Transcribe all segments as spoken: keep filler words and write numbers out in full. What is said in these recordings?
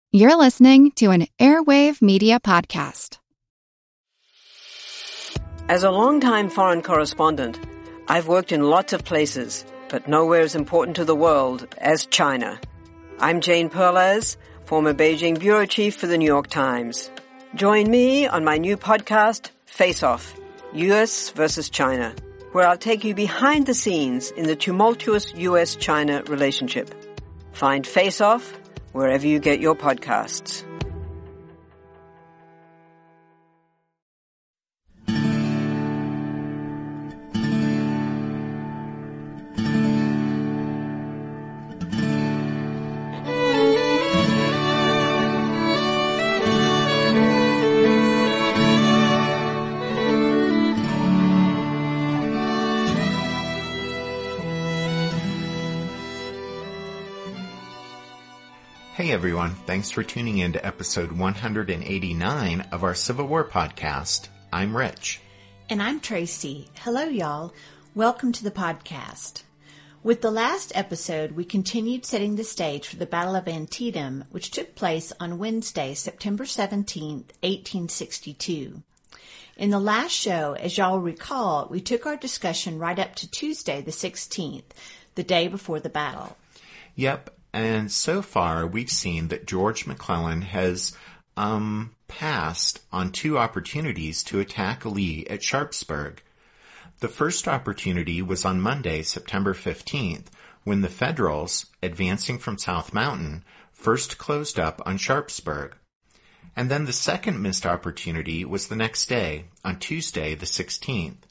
You're listening to an Airwave Media Podcast. As a longtime foreign correspondent, I've worked in lots of places, but nowhere as important to the world as China. I'm Jane Perlez, former Beijing bureau chief for the New York Times. Join me on my new podcast, Face Off, U S versus China, where I'll take you behind the scenes in the tumultuous U S China relationship. Find Face Off wherever you get your podcasts. Hey everyone, thanks for tuning in to episode one hundred eighty-nine of our Civil War podcast. I'm Rich. And I'm Tracy. Hello y'all. Welcome to the podcast. With the last episode, we continued setting the stage for the Battle of Antietam, which took place on Wednesday, September seventeenth, eighteen sixty-two. In the last show, as y'all will recall, we took our discussion right up to Tuesday the sixteenth, the day before the battle. Yep. And so far, we've seen that George McClellan has um, passed on two opportunities to attack Lee at Sharpsburg. The first opportunity was on Monday, September fifteenth, when the Federals, advancing from South Mountain, first closed up on Sharpsburg. And then the second missed opportunity was the next day, on Tuesday, the sixteenth.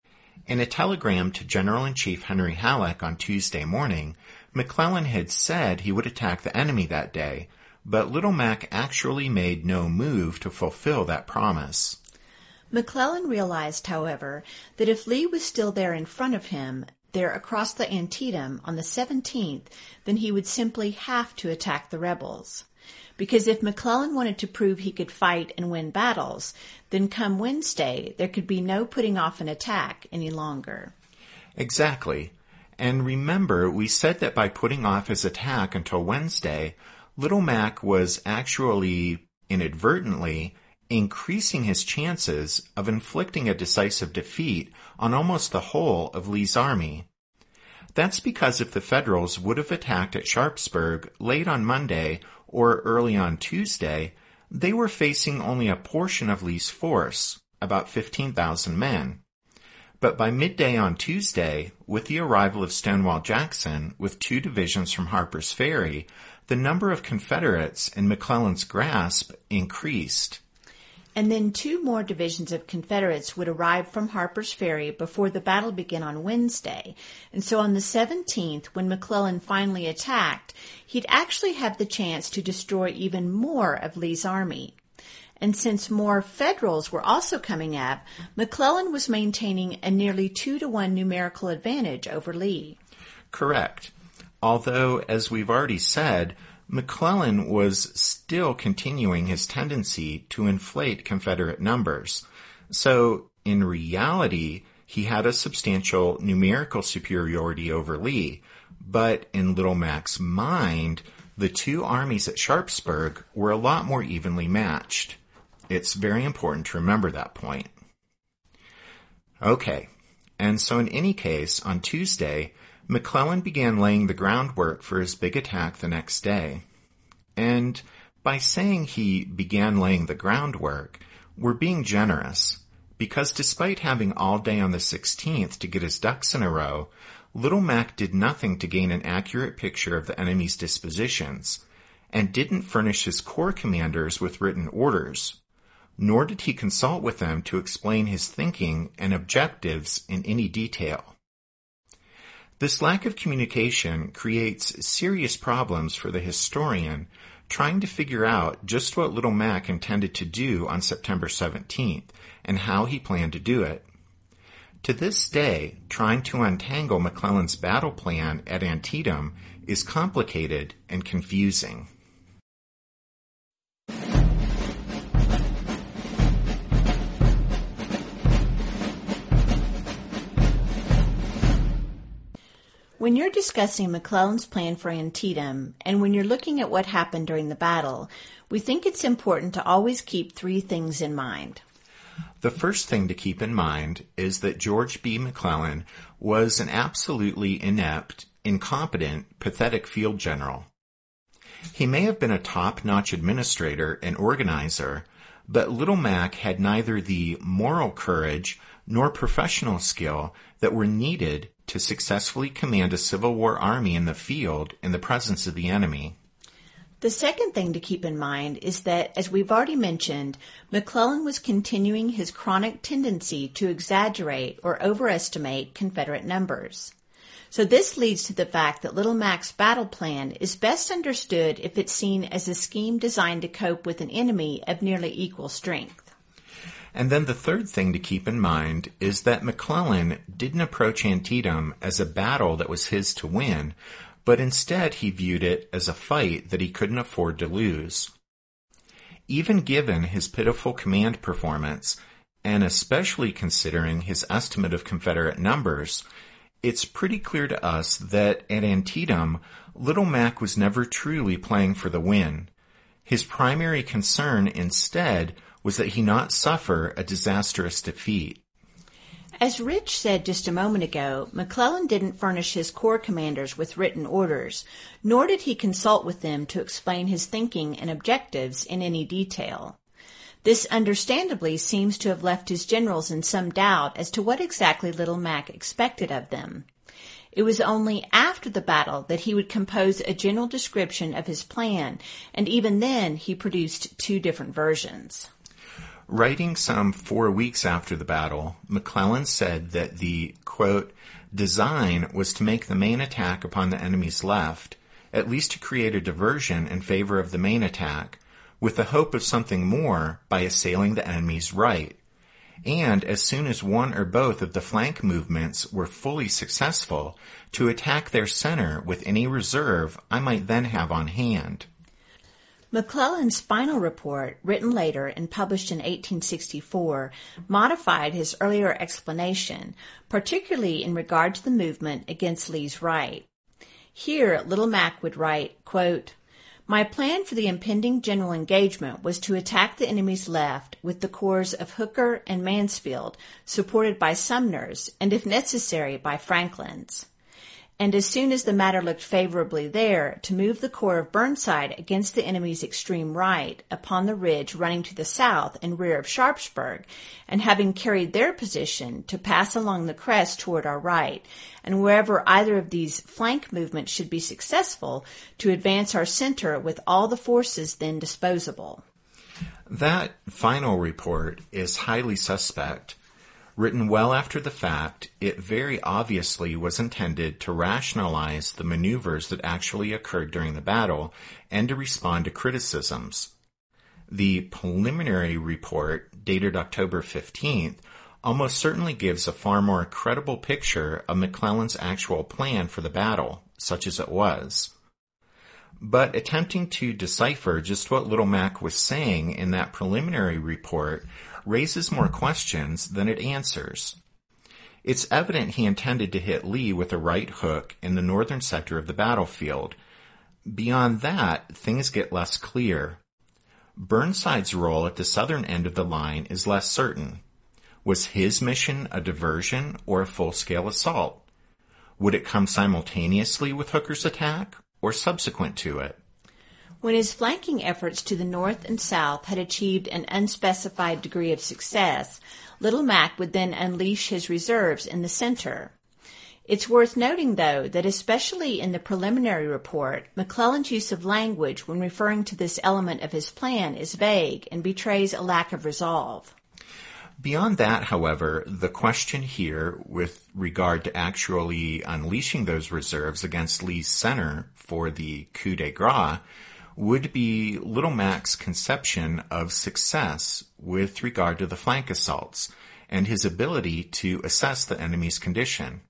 In a telegram to General-in-Chief Henry Halleck on Tuesday morning, McClellan had said he would attack the enemy that day, but Little Mac actually made no move to fulfill that promise. McClellan realized, however, that if Lee was still there in front of him, there across the Antietam on the seventeenth, then he would simply have to attack the rebels. Because if McClellan wanted to prove he could fight and win battles, then come Wednesday, there could be no putting off an attack any longer. Exactly. And remember, we said that by putting off his attack until Wednesday, Little Mac was actually, inadvertently, increasing his chances of inflicting a decisive defeat on almost the whole of Lee's army. That's because if the Federals would have attacked at Sharpsburg late on Monday or early on Tuesday, they were facing only a portion of Lee's force, about fifteen thousand men. But by midday on Tuesday, with the arrival of Stonewall Jackson with two divisions from Harper's Ferry, the number of Confederates in McClellan's grasp increased. And then two more divisions of Confederates would arrive from Harper's Ferry before the battle began on Wednesday. And so on the seventeenth, when McClellan finally attacked, he'd actually have the chance to destroy even more of Lee's army. And since more Federals were also coming up, McClellan was maintaining a nearly two to one numerical advantage over Lee. Correct. Although, as we've already said, McClellan was still continuing his tendency to inflate Confederate numbers. So, in reality, he had a substantial numerical superiority over Lee. But in Little Mac's mind, the two armies at Sharpsburg were a lot more evenly matched. It's very important to remember that point. Okay, and so in any case, on Tuesday, McClellan began laying the groundwork for his big attack the next day. And by saying he began laying the groundwork, we're being generous, because despite having all day on the sixteenth to get his ducks in a row, Little Mac did nothing to gain an accurate picture of the enemy's dispositions, and didn't furnish his corps commanders with written orders, nor did he consult with them to explain his thinking and objectives in any detail. This lack of communication creates serious problems for the historian trying to figure out just what Little Mac intended to do on September seventeenth and how he planned to do it. To this day, trying to untangle McClellan's battle plan at Antietam is complicated and confusing. When you're discussing McClellan's plan for Antietam, and when you're looking at what happened during the battle, we think it's important to always keep three things in mind. The first thing to keep in mind is that George B. McClellan was an absolutely inept, incompetent, pathetic field general. He may have been a top-notch administrator and organizer, but Little Mac had neither the moral courage nor professional skill that were needed to successfully command a Civil War army in the field in the presence of the enemy. The second thing to keep in mind is that, as we've already mentioned, McClellan was continuing his chronic tendency to exaggerate or overestimate Confederate numbers. So this leads to the fact that Little Mac's battle plan is best understood if it's seen as a scheme designed to cope with an enemy of nearly equal strength. And then the third thing to keep in mind is that McClellan didn't approach Antietam as a battle that was his to win, but instead he viewed it as a fight that he couldn't afford to lose. Even given his pitiful command performance, and especially considering his estimate of Confederate numbers, it's pretty clear to us that at Antietam, Little Mac was never truly playing for the win. His primary concern instead was that he not suffer a disastrous defeat. As Rich said just a moment ago, McClellan didn't furnish his corps commanders with written orders, nor did he consult with them to explain his thinking and objectives in any detail. This understandably seems to have left his generals in some doubt as to what exactly Little Mac expected of them. It was only after the battle that he would compose a general description of his plan, and even then he produced two different versions. Writing some four weeks after the battle, McClellan said that the, quote, design was to make the main attack upon the enemy's left, at least to create a diversion in favor of the main attack, with the hope of something more by assailing the enemy's right. And as soon as one or both of the flank movements were fully successful, to attack their center with any reserve I might then have on hand. McClellan's final report, written later and published in eighteen sixty-four, modified his earlier explanation, particularly in regard to the movement against Lee's right. Here, Little Mac would write, quote, "My plan for the impending general engagement was to attack the enemy's left with the corps of Hooker and Mansfield, supported by Sumner's, and if necessary by Franklin's. And as soon as the matter looked favorably there, to move the corps of Burnside against the enemy's extreme right upon the ridge running to the south and rear of Sharpsburg, and having carried their position, to pass along the crest toward our right, and wherever either of these flank movements should be successful, to advance our center with all the forces then disposable." That final report is highly suspect. Written well after the fact, it very obviously was intended to rationalize the maneuvers that actually occurred during the battle and to respond to criticisms. The preliminary report, dated October fifteenth, almost certainly gives a far more credible picture of McClellan's actual plan for the battle, such as it was. But attempting to decipher just what Little Mac was saying in that preliminary report raises more questions than it answers. It's evident he intended to hit Lee with a right hook in the northern sector of the battlefield. Beyond that, things get less clear. Burnside's role at the southern end of the line is less certain. Was his mission a diversion or a full-scale assault? Would it come simultaneously with Hooker's attack or subsequent to it? When his flanking efforts to the north and south had achieved an unspecified degree of success, Little Mac would then unleash his reserves in the center. It's worth noting, though, that especially in the preliminary report, McClellan's use of language when referring to this element of his plan is vague and betrays a lack of resolve. Beyond that, however, the question here with regard to actually unleashing those reserves against Lee's center for the coup de grace would be Little Mac's conception of success with regard to the flank assaults and his ability to assess the enemy's condition.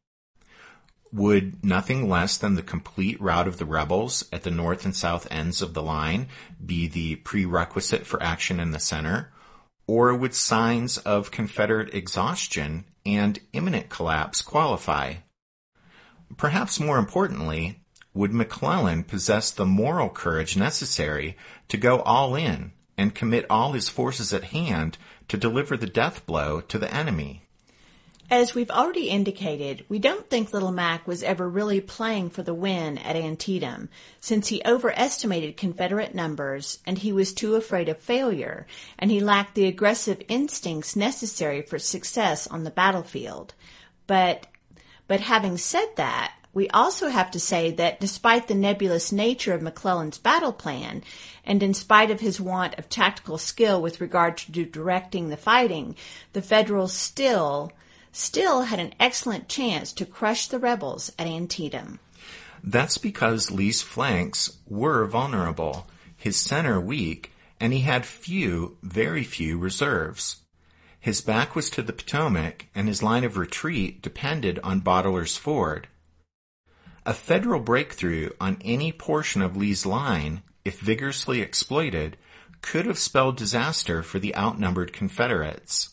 Would nothing less than the complete rout of the rebels at the north and south ends of the line be the prerequisite for action in the center? Or would signs of Confederate exhaustion and imminent collapse qualify? perhaps more importantly, would McClellan possess the moral courage necessary to go all in and commit all his forces at hand to deliver the death blow to the enemy? As we've already indicated, we don't think Little Mac was ever really playing for the win at Antietam, since he overestimated Confederate numbers and he was too afraid of failure, and he lacked the aggressive instincts necessary for success on the battlefield. But, but having said that, we also have to say that despite the nebulous nature of McClellan's battle plan, and in spite of his want of tactical skill with regard to directing the fighting, the Federals still, still had an excellent chance to crush the rebels at Antietam. That's because Lee's flanks were vulnerable, his center weak, and he had few, very few reserves. His back was to the Potomac, and his line of retreat depended on Boteler's Ford. A Federal breakthrough on any portion of Lee's line, if vigorously exploited, could have spelled disaster for the outnumbered Confederates.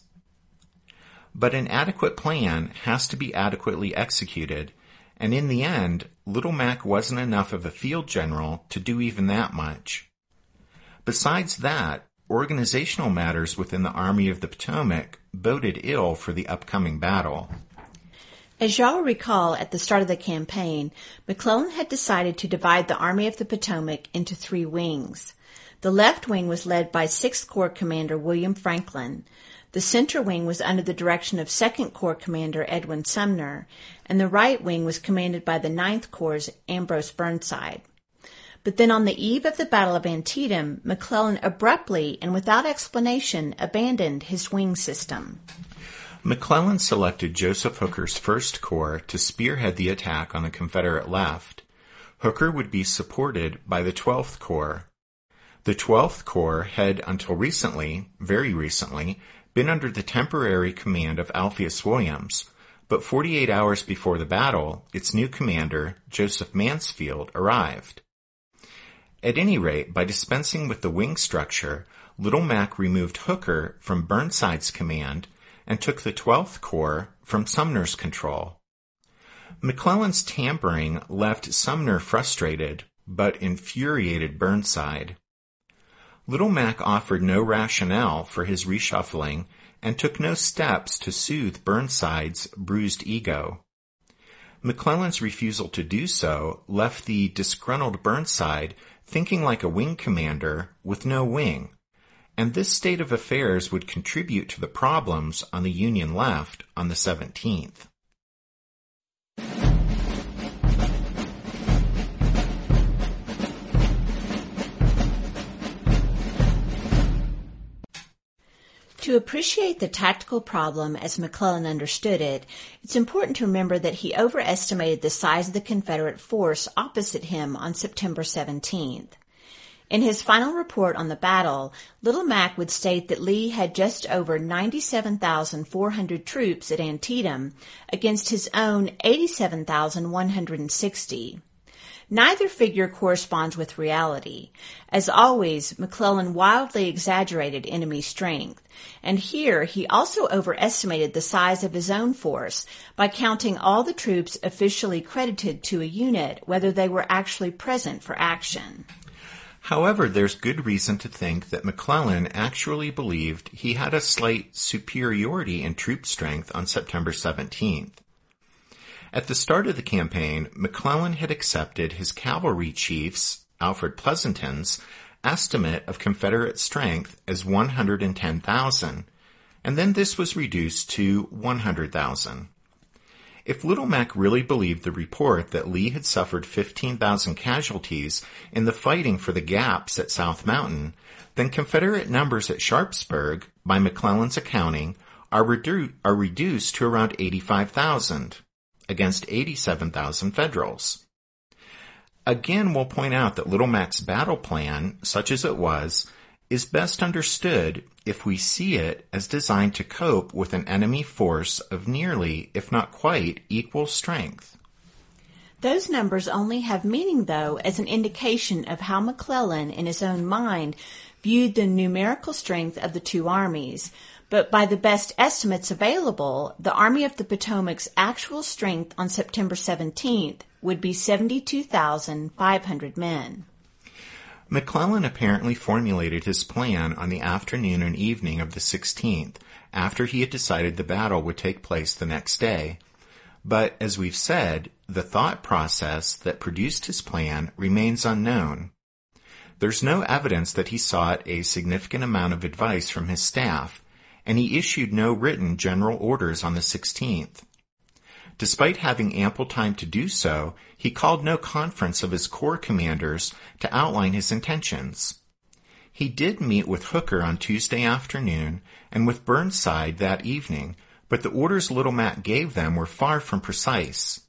But an adequate plan has to be adequately executed, and in the end, Little Mac wasn't enough of a field general to do even that much. Besides that, organizational matters within the Army of the Potomac boded ill for the upcoming battle. As y'all recall, at the start of the campaign, McClellan had decided to divide the Army of the Potomac into three wings. The left wing was led by sixth Corps Commander William Franklin. The center wing was under the direction of second Corps Commander Edwin Sumner, and the right wing was commanded by the ninth Corps' Ambrose Burnside. But then on the eve of the Battle of Antietam, McClellan abruptly and without explanation abandoned his wing system. McClellan selected Joseph Hooker's First Corps to spearhead the attack on the Confederate left. Hooker would be supported by the twelfth Corps. The twelfth Corps had, until recently, very recently, been under the temporary command of Alpheus Williams, but forty-eight hours before the battle, its new commander, Joseph Mansfield, arrived. At any rate, by dispensing with the wing structure, Little Mac removed Hooker from Burnside's command and took the twelfth Corps from Sumner's control. McClellan's tampering left Sumner frustrated, but infuriated Burnside. Little Mac offered no rationale for his reshuffling and took no steps to soothe Burnside's bruised ego. McClellan's refusal to do so left the disgruntled Burnside thinking like a wing commander with no wing, and this state of affairs would contribute to the problems on the Union left on the seventeenth. To appreciate the tactical problem as McClellan understood it, it's important to remember that he overestimated the size of the Confederate force opposite him on September seventeenth. In his final report on the battle, Little Mac would state that Lee had just over ninety-seven thousand four hundred troops at Antietam against his own eighty-seven thousand one hundred sixty. Neither figure corresponds with reality. As always, McClellan wildly exaggerated enemy strength, and here he also overestimated the size of his own force by counting all the troops officially credited to a unit, whether they were actually present for action. However, there's good reason to think that McClellan actually believed he had a slight superiority in troop strength on September seventeenth. At the start of the campaign, McClellan had accepted his cavalry chief's, Alfred Pleasonton's, estimate of Confederate strength as one hundred ten thousand, and then this was reduced to one hundred thousand. If Little Mac really believed the report that Lee had suffered fifteen thousand casualties in the fighting for the gaps at South Mountain, then Confederate numbers at Sharpsburg, by McClellan's accounting, are, redu- are reduced to around eighty-five thousand. Against eighty-seven thousand Federals. Again, we'll point out that Little Mac's battle plan, such as it was, is best understood if we see it as designed to cope with an enemy force of nearly, if not quite, equal strength. Those numbers only have meaning, though, as an indication of how McClellan, in his own mind, viewed the numerical strength of the two armies, But by the best estimates available, the Army of the Potomac's actual strength on September seventeenth would be seventy-two thousand five hundred men. McClellan apparently formulated his plan on the afternoon and evening of the sixteenth, after he had decided the battle would take place the next day. But, as we've said, the thought process that produced his plan remains unknown. There's no evidence that he sought a significant amount of advice from his staff, and he issued no written general orders on the sixteenth. Despite having ample time to do so, he called no conference of his corps commanders to outline his intentions. He did meet with Hooker on Tuesday afternoon and with Burnside that evening, but the orders Little Mac gave them were far from precise.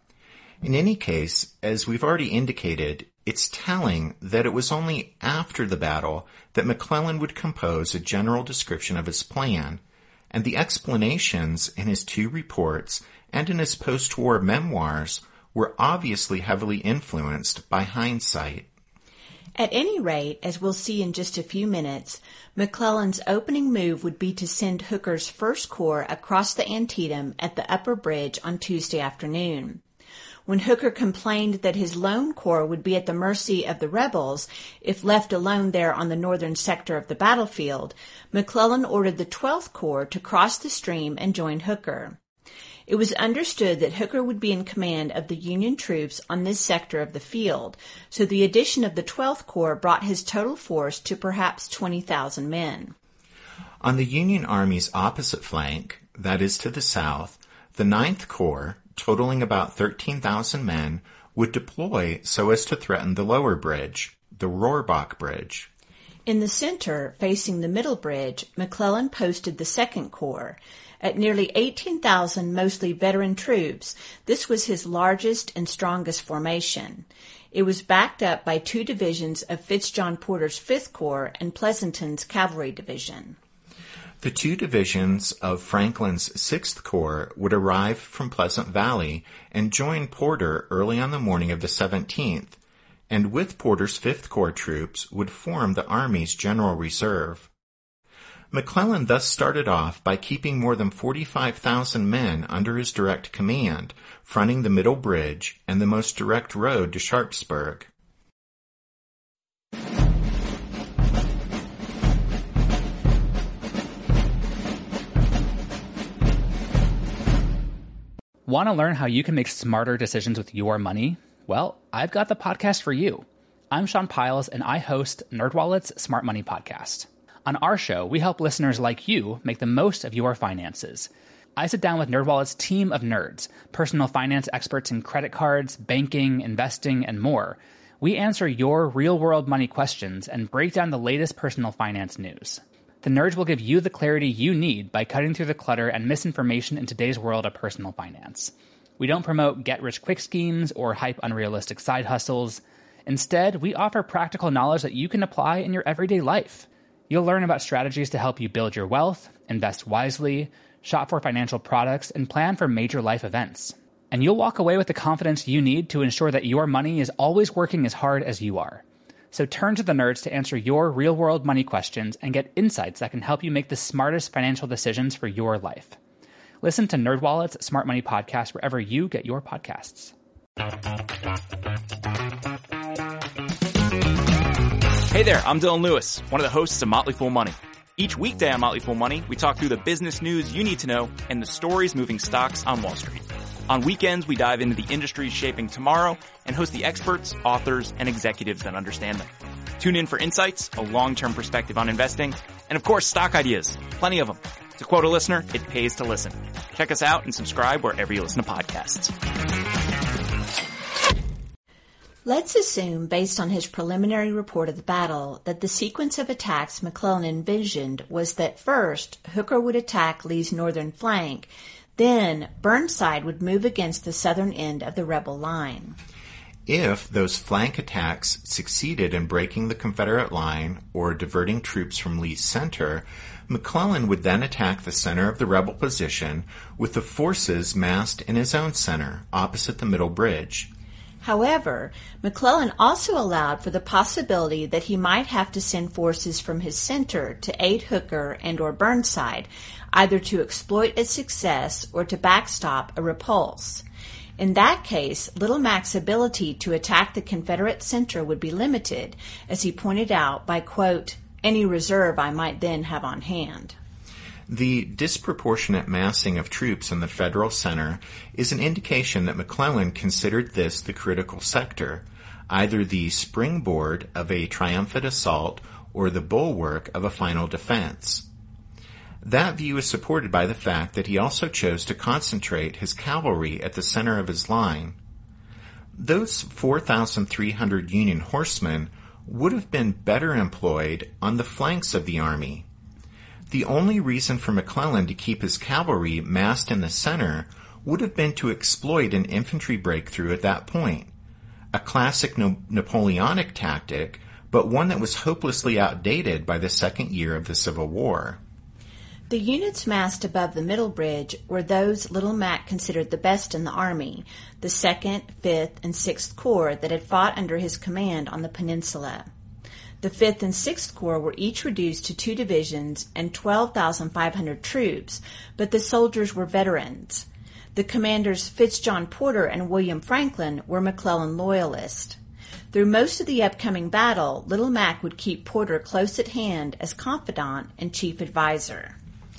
In any case, as we've already indicated, it's telling that it was only after the battle that McClellan would compose a general description of his plan, and the explanations in his two reports and in his post-war memoirs were obviously heavily influenced by hindsight. At any rate, as we'll see in just a few minutes, McClellan's opening move would be to send Hooker's First Corps across the Antietam at the upper bridge on Tuesday afternoon. When Hooker complained that his lone corps would be at the mercy of the rebels if left alone there on the northern sector of the battlefield, McClellan ordered the twelfth Corps to cross the stream and join Hooker. It was understood that Hooker would be in command of the Union troops on this sector of the field, so the addition of the twelfth Corps brought his total force to perhaps twenty thousand men. On the Union Army's opposite flank, that is to the south, the ninth Corps, totaling about thirteen thousand men, would deploy so as to threaten the lower bridge, the Rohrbach Bridge. In the center, facing the middle bridge, McClellan posted the second Corps. At nearly eighteen thousand mostly veteran troops, this was his largest and strongest formation. It was backed up by two divisions of Fitzjohn Porter's fifth Corps and Pleasanton's Cavalry Division. The two divisions of Franklin's sixth Corps would arrive from Pleasant Valley and join Porter early on the morning of the seventeenth, and with Porter's fifth Corps troops would form the Army's General Reserve. McClellan thus started off by keeping more than forty-five thousand men under his direct command, fronting the middle bridge and the most direct road to Sharpsburg. Want to learn how you can make smarter decisions with your money? Well, I've got the podcast for you. I'm Sean Piles, and I host NerdWallet's Smart Money Podcast. On our show, we help listeners like you make the most of your finances. I sit down with NerdWallet's team of nerds, personal finance experts in credit cards, banking, investing, and more. We answer your real-world money questions and break down the latest personal finance news. The nerds will give you the clarity you need by cutting through the clutter and misinformation in today's world of personal finance. We don't promote get-rich-quick schemes or hype unrealistic side hustles. Instead, we offer practical knowledge that you can apply in your everyday life. You'll learn about strategies to help you build your wealth, invest wisely, shop for financial products, and plan for major life events. And you'll walk away with the confidence you need to ensure that your money is always working as hard as you are. So turn to the nerds to answer your real-world money questions and get insights that can help you make the smartest financial decisions for your life. Listen to NerdWallet's Smart Money Podcast wherever you get your podcasts. Hey there, I'm Dylan Lewis, one of the hosts of Motley Fool Money. Each weekday on Motley Fool Money, we talk through the business news you need to know and the stories moving stocks on Wall Street. On weekends, we dive into the industries shaping tomorrow and host the experts, authors, and executives that understand them. Tune in for insights, a long-term perspective on investing, and of course, stock ideas. Plenty of them. To quote a listener, it pays to listen. Check us out and subscribe wherever you listen to podcasts. Let's assume, based on his preliminary report of the battle, that the sequence of attacks McClellan envisioned was that first, Hooker would attack Lee's northern flank, then Burnside would move against the southern end of the rebel line. If those flank attacks succeeded in breaking the Confederate line or diverting troops from Lee's center, McClellan would then attack the center of the rebel position with the forces massed in his own center, opposite the middle bridge. However, McClellan also allowed for the possibility that he might have to send forces from his center to aid Hooker and or Burnside, either to exploit a success or to backstop a repulse. In that case, Little Mac's ability to attack the Confederate center would be limited, as he pointed out, by, quote, any reserve I might then have on hand. The disproportionate massing of troops in the Federal center is an indication that McClellan considered this the critical sector, either the springboard of a triumphant assault or the bulwark of a final defense. That view is supported by the fact that he also chose to concentrate his cavalry at the center of his line. Those four thousand three hundred Union horsemen would have been better employed on the flanks of the army. The only reason for McClellan to keep his cavalry massed in the center would have been to exploit an infantry breakthrough at that point, a classic no- Napoleonic tactic, but one that was hopelessly outdated by the second year of the Civil War. The units massed above the Middle Bridge were those Little Mac considered the best in the Army, the second, fifth, and sixth Corps that had fought under his command on the peninsula. The fifth and sixth Corps were each reduced to two divisions and twelve thousand five hundred troops, but the soldiers were veterans. The commanders Fitzjohn Porter and William Franklin were McClellan loyalists. Through most of the upcoming battle, Little Mac would keep Porter close at hand as confidant and chief advisor.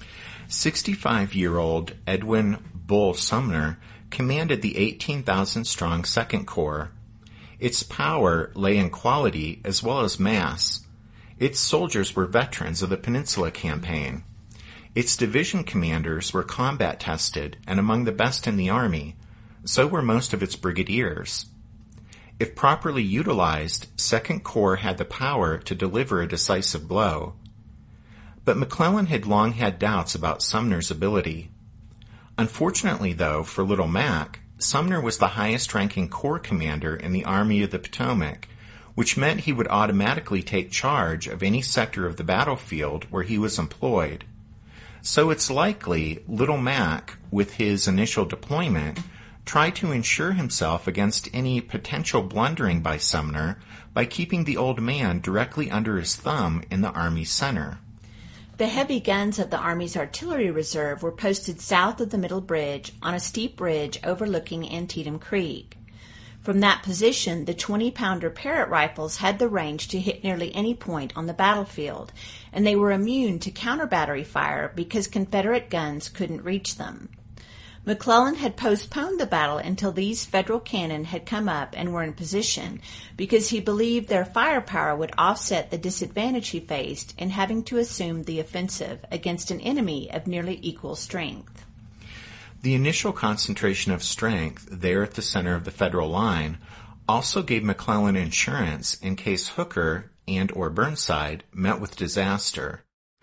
sixty-five-year-old Edwin Bull Sumner commanded the eighteen thousand strong second Corps. Its power lay in quality as well as mass. Its soldiers were veterans of the Peninsula Campaign. Its division commanders were combat-tested and among the best in the Army. So were most of its brigadiers. If properly utilized, second Corps had the power to deliver a decisive blow. But McClellan had long had doubts about Sumner's ability. Unfortunately, though, for Little Mac, Sumner was the highest-ranking Corps commander in the Army of the Potomac, which meant he would automatically take charge of any sector of the battlefield where he was employed. So it's likely Little Mac, with his initial deployment, tried to ensure himself against any potential blundering by Sumner by keeping the old man directly under his thumb in the Army center. The heavy guns of the Army's artillery reserve were posted south of the Middle Bridge on a steep ridge overlooking Antietam Creek. From that position, the twenty-pounder Parrott rifles had the range to hit nearly any point on the battlefield, and they were immune to counter-battery fire because Confederate guns couldn't reach them. McClellan had postponed the battle until these Federal cannon had come up and were in position because he believed their firepower would offset the disadvantage he faced in having to assume the offensive against an enemy of nearly equal strength. The initial concentration of strength there at the center of the Federal line also gave McClellan insurance in case Hooker and or Burnside met with disaster.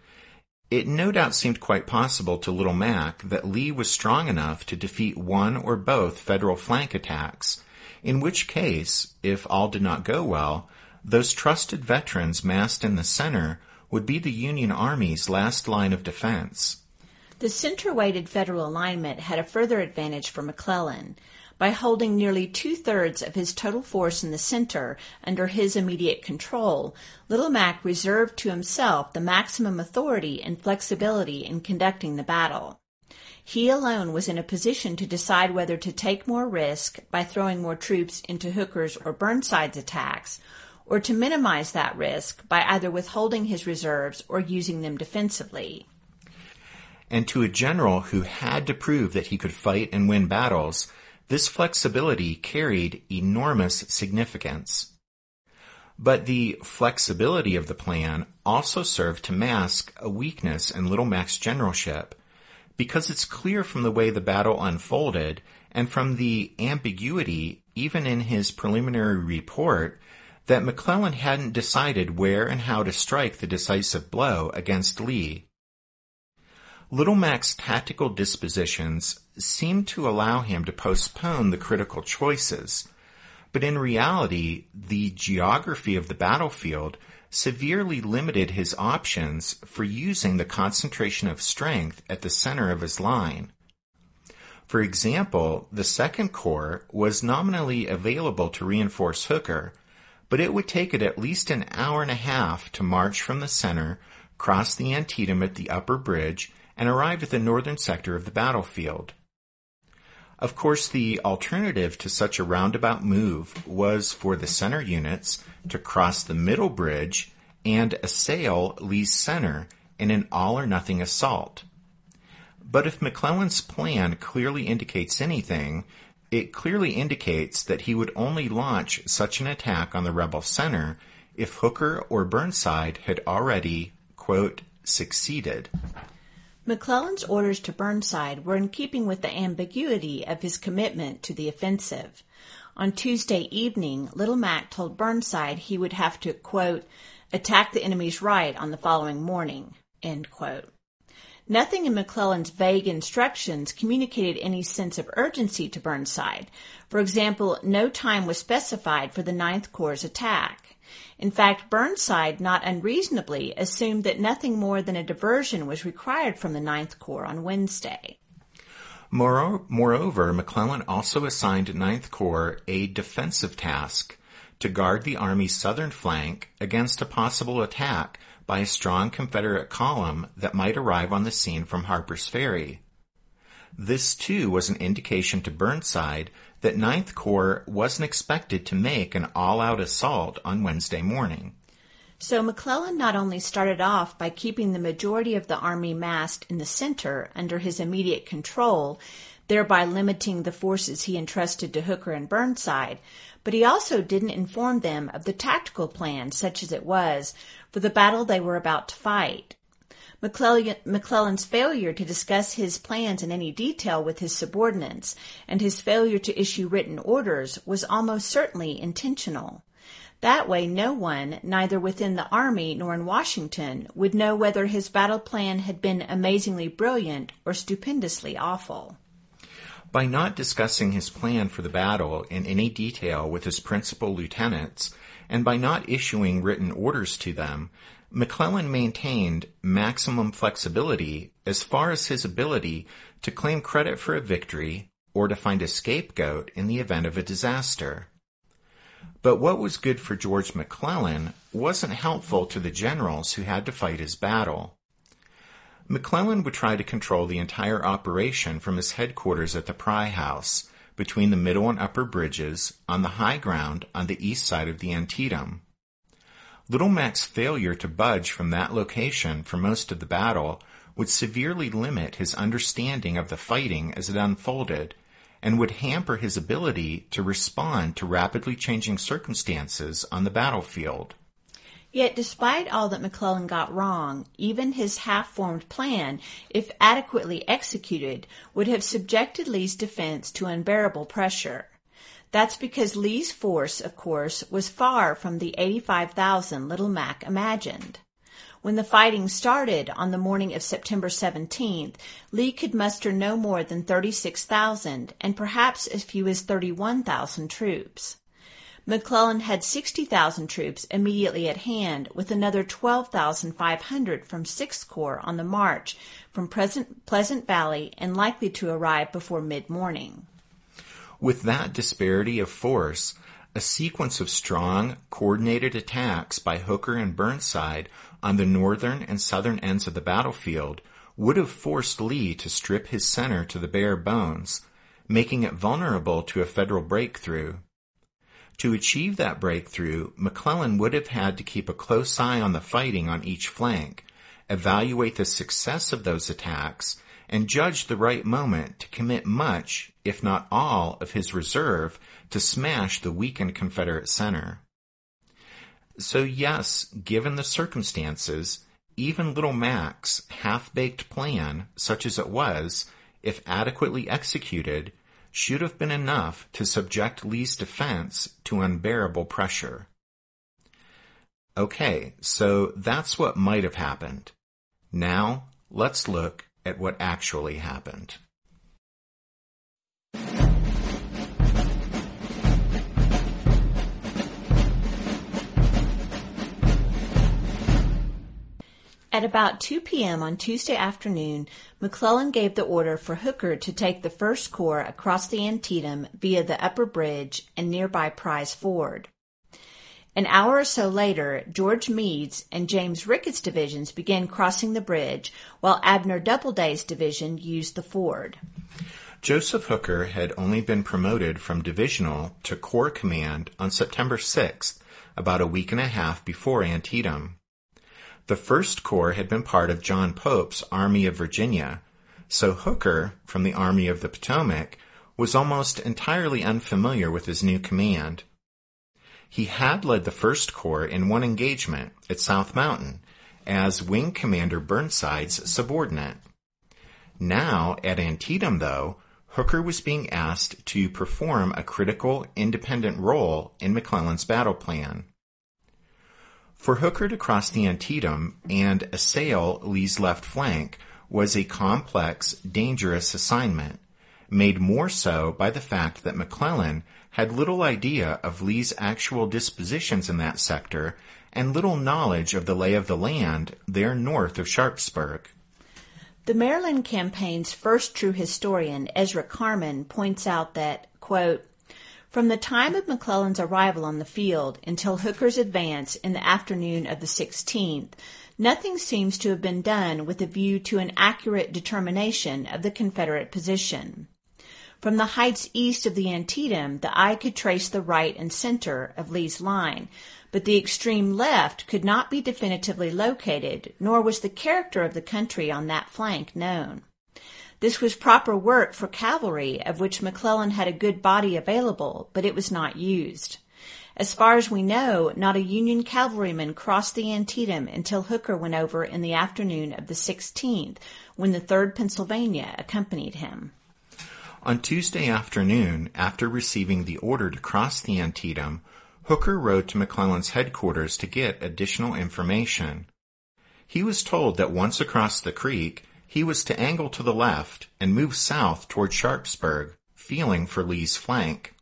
It no doubt seemed quite possible to Little Mac that Lee was strong enough to defeat one or both Federal flank attacks, in which case, if all did not go well, those trusted veterans massed in the center would be the Union Army's last line of defense. The center-weighted Federal alignment had a further advantage for McClellan. By holding nearly two-thirds of his total force in the center under his immediate control, Little Mac reserved to himself the maximum authority and flexibility in conducting the battle. He alone was in a position to decide whether to take more risk by throwing more troops into Hooker's or Burnside's attacks, or to minimize that risk by either withholding his reserves or using them defensively. And to a general who had to prove that he could fight and win battles, this flexibility carried enormous significance. But the flexibility of the plan also served to mask a weakness in Little Mac's generalship, because it's clear from the way the battle unfolded and from the ambiguity even in his preliminary report that McClellan hadn't decided where and how to strike the decisive blow against Lee. Little Mac's tactical dispositions seemed to allow him to postpone the critical choices, but in reality, the geography of the battlefield severely limited his options for using the concentration of strength at the center of his line. For example, the Second Corps was nominally available to reinforce Hooker, but it would take it at least an hour and a half to march from the center, cross the Antietam at the upper bridge, and arrive at the northern sector of the battlefield. Of course, the alternative to such a roundabout move was for the center units to cross the middle bridge and assail Lee's center in an all-or-nothing assault. But if McClellan's plan clearly indicates anything, it clearly indicates that he would only launch such an attack on the rebel center if Hooker or Burnside had already, quote, succeeded. McClellan's orders to Burnside were in keeping with the ambiguity of his commitment to the offensive. On Tuesday evening, Little Mac told Burnside he would have to, quote, attack the enemy's right on the following morning, end quote. Nothing in McClellan's vague instructions communicated any sense of urgency to Burnside. For example, no time was specified for the Ninth Corps' attack. In fact, Burnside, not unreasonably, assumed that nothing more than a diversion was required from the Ninth Corps on Wednesday. Moreover, McClellan also assigned Ninth Corps a defensive task to guard the Army's southern flank against a possible attack by a strong Confederate column that might arrive on the scene from Harper's Ferry. This, too, was an indication to Burnside that Ninth Corps wasn't expected to make an all-out assault on Wednesday morning. So McClellan not only started off by keeping the majority of the Army massed in the center under his immediate control, thereby limiting the forces he entrusted to Hooker and Burnside, but he also didn't inform them of the tactical plan, such as it was, for the battle they were about to fight. McClellan, McClellan's failure to discuss his plans in any detail with his subordinates and his failure to issue written orders was almost certainly intentional. That way, no one, neither within the Army nor in Washington, would know whether his battle plan had been amazingly brilliant or stupendously awful. By not discussing his plan for the battle in any detail with his principal lieutenants, and by not issuing written orders to them, McClellan maintained maximum flexibility as far as his ability to claim credit for a victory or to find a scapegoat in the event of a disaster. But what was good for George McClellan wasn't helpful to the generals who had to fight his battle. McClellan would try to control the entire operation from his headquarters at the Pry House, between the middle and upper bridges, on the high ground on the east side of the Antietam. Little Mac's failure to budge from that location for most of the battle would severely limit his understanding of the fighting as it unfolded, and would hamper his ability to respond to rapidly changing circumstances on the battlefield. Yet despite all that McClellan got wrong, even his half-formed plan, if adequately executed, would have subjected Lee's defense to unbearable pressure. That's because Lee's force, of course, was far from the eighty-five thousand Little Mac imagined. When the fighting started on the morning of September seventeenth, Lee could muster no more than thirty-six thousand and perhaps as few as thirty-one thousand troops. McClellan had sixty thousand troops immediately at hand, with another twelve thousand five hundred from Sixth Corps on the march from Pleasant Valley and likely to arrive before mid-morning. With that disparity of force, a sequence of strong, coordinated attacks by Hooker and Burnside on the northern and southern ends of the battlefield would have forced Lee to strip his center to the bare bones, making it vulnerable to a Federal breakthrough. To achieve that breakthrough, McClellan would have had to keep a close eye on the fighting on each flank, evaluate the success of those attacks, and judge the right moment to commit much, if not all, of his reserve to smash the weakened Confederate center. So yes, given the circumstances, even Little Mac's half-baked plan, such as it was, if adequately executed, should have been enough to subject Lee's defense to unbearable pressure. Okay, so that's what might have happened. Now, let's look at what actually happened. At about two p.m. on Tuesday afternoon, McClellan gave the order for Hooker to take the First Corps across the Antietam via the Upper Bridge and nearby Prize Ford. An hour or so later, George Meade's and James Ricketts' divisions began crossing the bridge, while Abner Doubleday's division used the ford. Joseph Hooker had only been promoted from divisional to corps command on September sixth, about a week and a half before Antietam. The First Corps had been part of John Pope's Army of Virginia, so Hooker, from the Army of the Potomac, was almost entirely unfamiliar with his new command. He had led the First Corps in one engagement at South Mountain as Wing Commander Burnside's subordinate. Now, at Antietam, though, Hooker was being asked to perform a critical, independent role in McClellan's battle plan. For Hooker to cross the Antietam and assail Lee's left flank was a complex, dangerous assignment, made more so by the fact that McClellan had little idea of Lee's actual dispositions in that sector and little knowledge of the lay of the land there north of Sharpsburg. The Maryland campaign's first true historian, Ezra Carman, points out that, quote, from the time of McClellan's arrival on the field until Hooker's advance in the afternoon of the sixteenth, nothing seems to have been done with a view to an accurate determination of the Confederate position. From the heights east of the Antietam, the eye could trace the right and center of Lee's line, but the extreme left could not be definitively located, nor was the character of the country on that flank known. This was proper work for cavalry, of which McClellan had a good body available, but it was not used. As far as we know, not a Union cavalryman crossed the Antietam until Hooker went over in the afternoon of the sixteenth, when the third Pennsylvania accompanied him. On Tuesday afternoon, after receiving the order to cross the Antietam, Hooker rode to McClellan's headquarters to get additional information. He was told that once across the creek, he was to angle to the left and move south toward Sharpsburg, feeling for Lee's flank.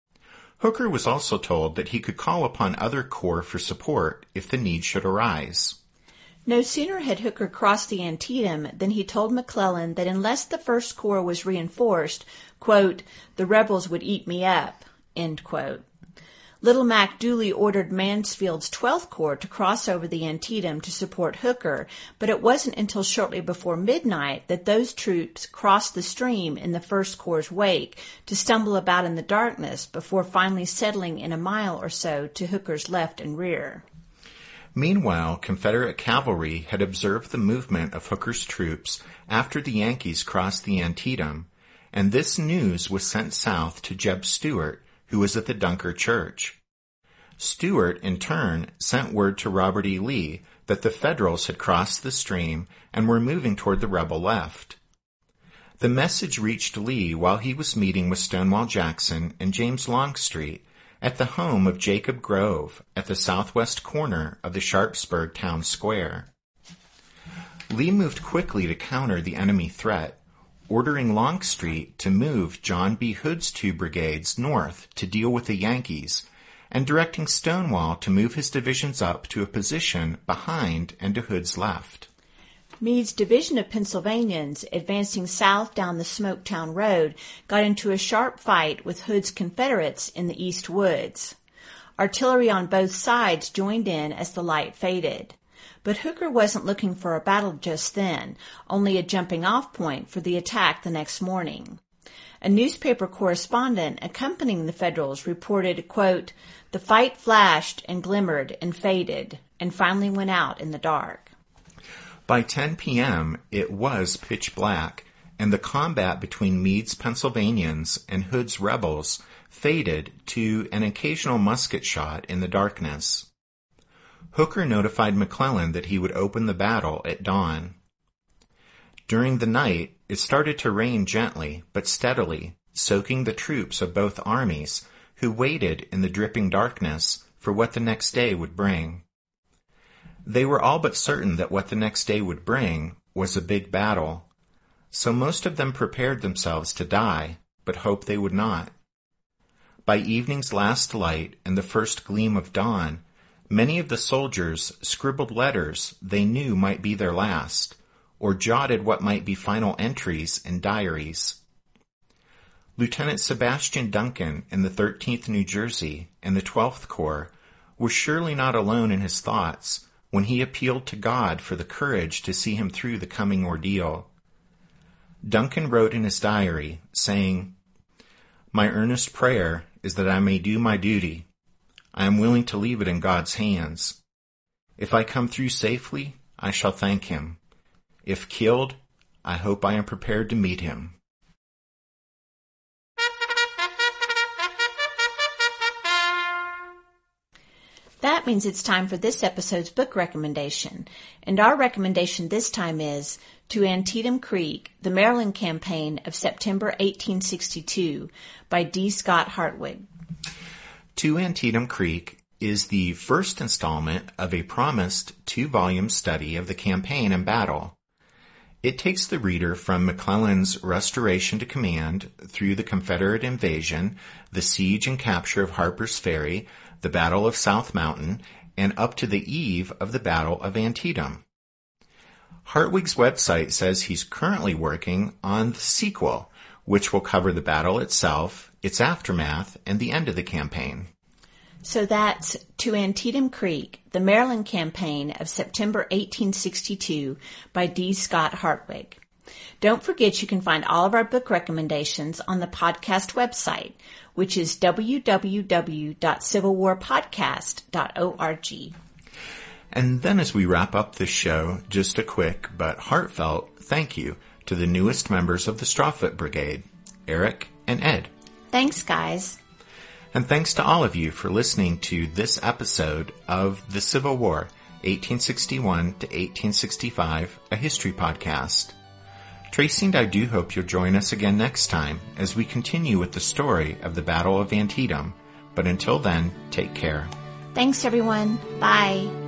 Hooker was also told that he could call upon other corps for support if the need should arise. No sooner had Hooker crossed the Antietam than he told McClellan that unless the First Corps was reinforced, quote, the rebels would eat me up, end quote. Little Mac duly ordered Mansfield's twelfth Corps to cross over the Antietam to support Hooker, but it wasn't until shortly before midnight that those troops crossed the stream in the First Corps' wake to stumble about in the darkness before finally settling in a mile or so to Hooker's left and rear. Meanwhile, Confederate cavalry had observed the movement of Hooker's troops after the Yankees crossed the Antietam, and this news was sent south to Jeb Stuart, who was at the Dunker Church. Stuart, in turn, sent word to Robert E. Lee that the Federals had crossed the stream and were moving toward the rebel left. The message reached Lee while he was meeting with Stonewall Jackson and James Longstreet at the home of Jacob Grove at the southwest corner of the Sharpsburg town square. Lee moved quickly to counter the enemy threat, ordering Longstreet to move John B. Hood's two brigades north to deal with the Yankees, and directing Stonewall to move his divisions up to a position behind and to Hood's left. Meade's division of Pennsylvanians, advancing south down the Smoketown Road, got into a sharp fight with Hood's Confederates in the East Woods. Artillery on both sides joined in as the light faded. But Hooker wasn't looking for a battle just then, only a jumping-off point for the attack the next morning. A newspaper correspondent accompanying the Federals reported, quote, the fight flashed and glimmered and faded, and finally went out in the dark. By ten p.m., it was pitch black, and the combat between Meade's Pennsylvanians and Hood's rebels faded to an occasional musket shot in the darkness. Hooker notified McClellan that he would open the battle at dawn. During the night, it started to rain gently but steadily, soaking the troops of both armies, who waited in the dripping darkness for what the next day would bring. They were all but certain that what the next day would bring was a big battle, so most of them prepared themselves to die, but hoped they would not. By evening's last light and the first gleam of dawn, Many of the soldiers scribbled letters they knew might be their last, or jotted what might be final entries in diaries. Lieutenant Sebastian Duncan in the thirteenth New Jersey and the twelfth Corps was surely not alone in his thoughts when he appealed to God for the courage to see him through the coming ordeal. Duncan wrote in his diary, saying, "My earnest prayer is that I may do my duty. I am willing to leave it in God's hands. If I come through safely, I shall thank him. If killed, I hope I am prepared to meet him." That means it's time for this episode's book recommendation. And our recommendation this time is To Antietam Creek, the Maryland Campaign of September eighteen sixty-two by D. Scott Hartwig. To Antietam Creek is the first installment of a promised two-volume study of the campaign and battle. It takes the reader from McClellan's restoration to command through the Confederate invasion, the siege and capture of Harper's Ferry, the Battle of South Mountain, and up to the eve of the Battle of Antietam. Hartwig's website says he's currently working on the sequel, which will cover the battle itself, its aftermath, and the end of the campaign. So that's To Antietam Creek, the Maryland Campaign of September eighteen sixty-two by D. Scott Hartwig. Don't forget you can find all of our book recommendations on the podcast website, which is w w w dot civil war podcast dot org. And then as we wrap up this show, just a quick but heartfelt thank you to the newest members of the Strawfoot Brigade, Eric and Ed. Thanks, guys. And thanks to all of you for listening to this episode of The Civil War, eighteen sixty-one to eighteen sixty-five, a history podcast. Tracy and I do hope you'll join us again next time as we continue with the story of the Battle of Antietam. But until then, take care. Thanks, everyone. Bye.